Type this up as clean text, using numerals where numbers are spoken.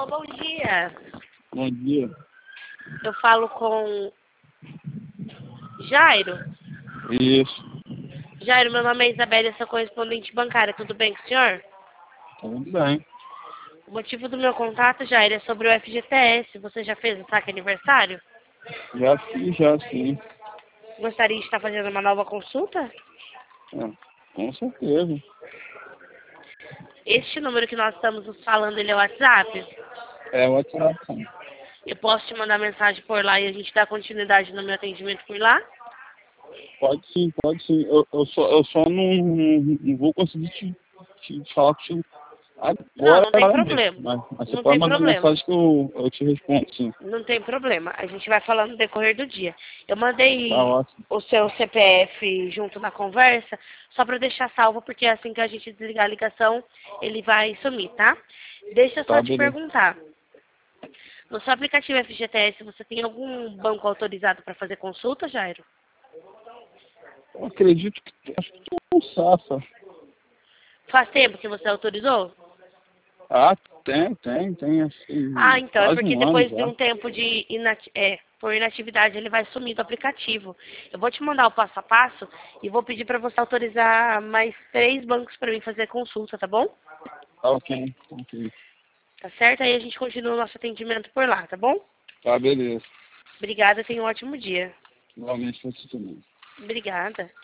Alô, bom dia. Bom dia. Eu falo com Jairo. Isso. Jairo, meu nome é Isabela, sou correspondente bancária. Tudo bem com o senhor? Tudo bem. O motivo do meu contato, Jairo, é sobre o FGTS. Você já fez o saque aniversário? Já fiz, já sim. Gostaria de estar fazendo uma nova consulta? Com certeza. Este número que nós estamos nos falando, ele é o WhatsApp? É o WhatsApp, sim. Eu posso te mandar mensagem por lá e a gente dá continuidade no meu atendimento por lá? Pode sim, pode sim. Eu só não vou conseguir te falar contigo Não, não tem agora mesmo. problema. Mas você Não pode tem mandar problema. mensagem que eu te respondo, sim. Não tem problema. A gente vai falando no decorrer do dia. Eu Tá mandei ótimo. o seu CPF junto na conversa, só para deixar salvo, porque assim que a gente desligar a ligação, ele vai sumir, tá? Deixa eu só Tá, te beleza. perguntar. No seu aplicativo FGTS, você tem algum banco autorizado para fazer consulta, Jairo? Eu acredito que acho que tu é um Safa. Faz tempo que você autorizou? Ah, tem, Ah, assim, então, é quase porque um ano depois de já. um tempo de por inatividade, ele vai sumir do aplicativo. Eu vou te mandar o passo a passo e vou pedir para você autorizar mais 3 bancos para mim fazer consulta, tá bom? Tá ok. Tá certo? Aí a gente continua o nosso atendimento por lá, tá bom? Tá, beleza. Obrigada, tenha um ótimo dia. Igualmente pra você também. Obrigada.